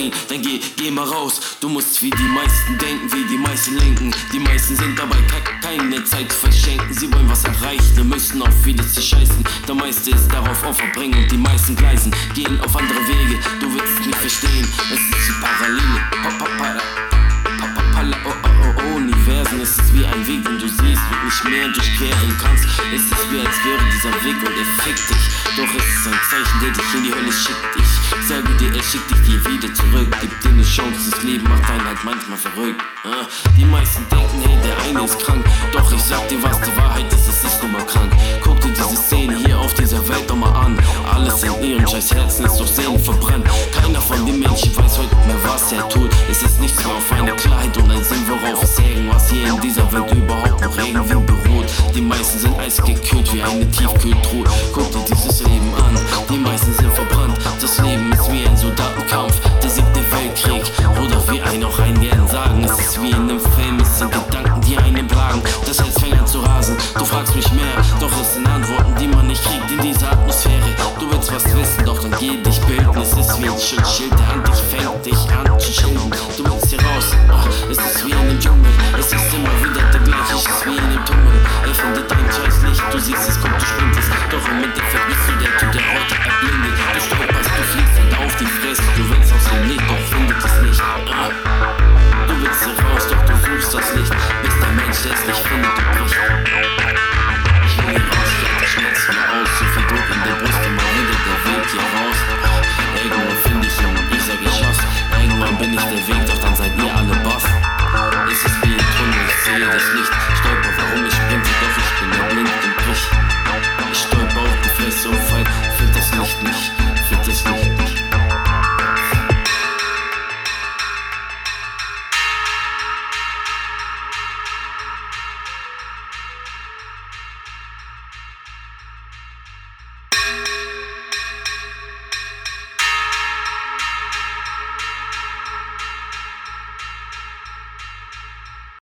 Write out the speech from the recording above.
sein, dann geh mal raus. Du musst wie die meisten denken, wie die meisten lenken. Die meisten sind dabei keine Zeit verschenken. Sie wollen was erreichen und müssen auf vieles zu scheißen. Der meiste ist darauf Opfer bringen und die meisten gleisen gehen auf andere Wege. Du willst nicht verstehen, es ist die Parallele. Universen, es ist wie ein Weg, den du siehst und nicht mehr durchqueren kannst. Es ist wie als wäre dieser Weg und er fickt dich. Doch es ist ein Zeichen, der dich in die Hölle schickt. Ich sage dir, er schickt dich hier wieder zurück. Gib dir eine Chance, das Leben macht einen halt manchmal verrückt. Die meisten denken, hey, der eine ist krank. Doch ich sag dir, was die Wahrheit ist, es ist nun mal krank. Guck dir diese Szene hier auf dieser Welt doch mal an. Alles in ihrem scheiß Herzen ist durch Seelen verbrannt. Keiner von den Menschen weiß heute mehr, was er tut. Es ist nichts mehr auf eine Klarheit und ein Sinn, worauf es hängt. Was hier in dieser Welt überhaupt noch irgendwie beruht. Die meisten sind eisgekühlt wie eine Tiefkühltruhe. Guck dir dieses Leben an, die meisten sind verbrannt. Das Leben ist wie ein Soldatenkampf, der 7. Weltkrieg. Oder wie auch ein Gern sagen, es ist wie in einem Film. Es sind Gedanken, die einen plagen. Das Herz fängt an zu rasen, du fragst mich mehr. Doch es sind Antworten, die man nicht kriegt in dieser Atmosphäre. Du willst was wissen, doch dann geh dich bilden. Es ist wie ein Schutzschild, der an dich fängt, dich an zu schilden. Du willst hier raus, es ist wie in einem Dschungel. Es ist immer wieder der gleiche, es ist wie in einem Tunnel. Er findet ein scheiß Licht, du siehst es, kommt, du sprintest. Doch im Endeffekt bist du der Typ, der heute erblindet. Du stolperst, du fliegst halt auf die Fresse. Du willst aus dem Licht, doch findet es nicht. Du willst hier raus, doch du suchst das Licht. Bis der Mensch, der es nicht findet, du bricht. Ich will hier raus, doch der schmerzt mir aus. So viel Druck in der Brust, immer wieder der Weg hier raus. Irgendwann finde ich ihn und ich sag, ich schaff's. Irgendwann bin ich der Weg, doch dann seid ihr alle Boss. Es ist wie ein Tunnel, ich sehe das Licht. Stolper, warum ich sprinte, doch ich bin der Blind und brich. Ich stolper auf die Fresse und